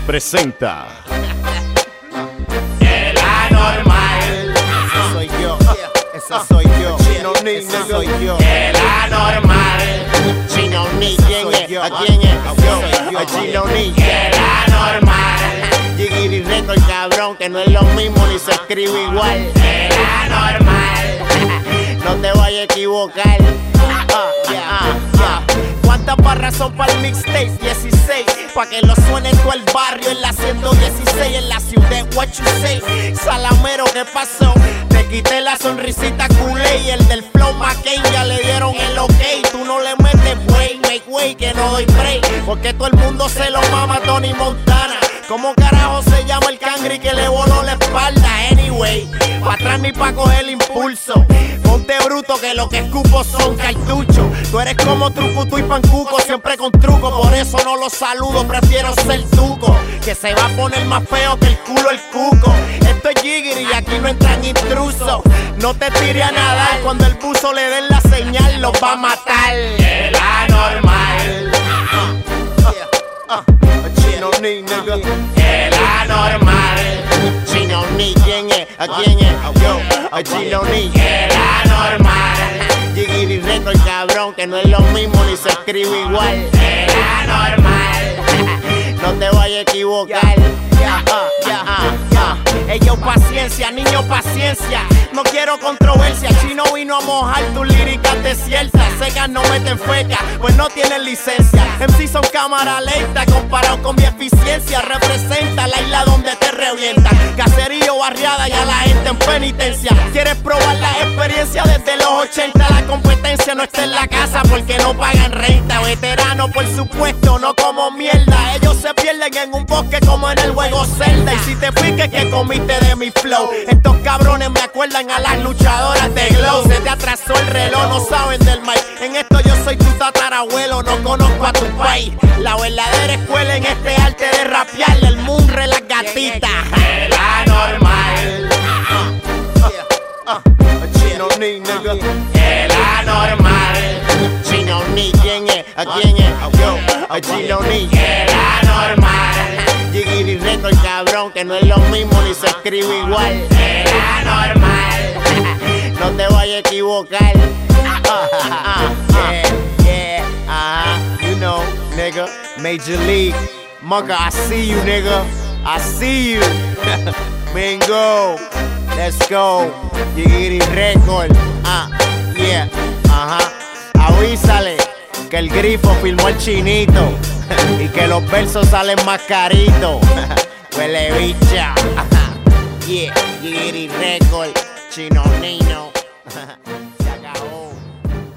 presenta El anormal. Ese soy yo, ese soy yo. Chino Ni, ese soy yo. El anormal. Chino Ni, ¿quién es? ¿A quién es? Yo, a Chino Ni. El anormal. Jigiri Record, cabrón, que no es lo mismo ni se escribe igual. El anormal. No te vayas a equivocar. ¿Cuántas barras son para el mixtape? 16. Pa' que lo suene todo el barrio en la 116. En la ciudad, what you say? Salamero, ¿qué pasó? Te quité la sonrisita culé y el del flow McCain ya le dieron el ok. Tú no le metes way, make way, que no doy break. Porque todo el mundo se lo mama a Tony Montana. ¿Cómo carajo se llama el cangri que le voló la espalda? Anyway, pa' atrás ni pa' coger impulso. Ponte bruto que lo que escupo son cartuchos. Tú eres como Trucutu y Pancuco, siempre con truco. Por eso no los saludo, prefiero ser tuco. Que se va a poner más feo que el culo el cuco. Esto es Jigiri y aquí no entran intrusos. No te tires a nadar, cuando el buzo le den la señal los va a matar. El anormal. Chino Ni, nigga. El anormal. Chino Ni, ¿quién es? ¿A quién es? Yo, a Chino Ni. El anormal. Jigiri Record, cabrón, que no es lo mismo ni se escribe igual. El anormal. No te vayas a equivocar. Ellos paciencia, niño paciencia. No quiero controversia. Chino vino a mojar tus líricas desiertas. Secas no meten feca, pues no tienen licencia. MC son cámara lenta comparado con mi eficiencia. Representa la isla donde te revienta. Caserío, barriada y a la gente en penitencia. Quieres probar la experiencia desde los 80. La competencia no está en la casa porque no pagan renta. Veterano por supuesto, no como mierda. Ellos se pierden en un bosque como en el juego Zelda. Y si te piques que comiste de mi flow, estos cabrones me acuerdan a las luchadoras de Glow. Se te atrasó el reloj, no saben del mic. En esto yo soy tu tatarabuelo, no conozco a tu país. La verdadera escuela en este arte de rapear, el munre las gatitas. El anormal. Chino Ni, nigga. El anormal. Chino Ni, ¿quién es? ¿A quién es? Yo, a Chino Ni. El anormal. Jigiri Record, cabrón, que no es lo mismo ni se escribe igual. El anormal. No te vayas a equivocar. You know, nigga. Major League. Mugga, I see you, nigga. I see you. Bingo. Let's go. Jigiri Record. Yeah. Avísale que el grifo filmó el chinito y que los versos salen más caritos. Huele bicha. Yeah. Jigiri Record. Chino Nino.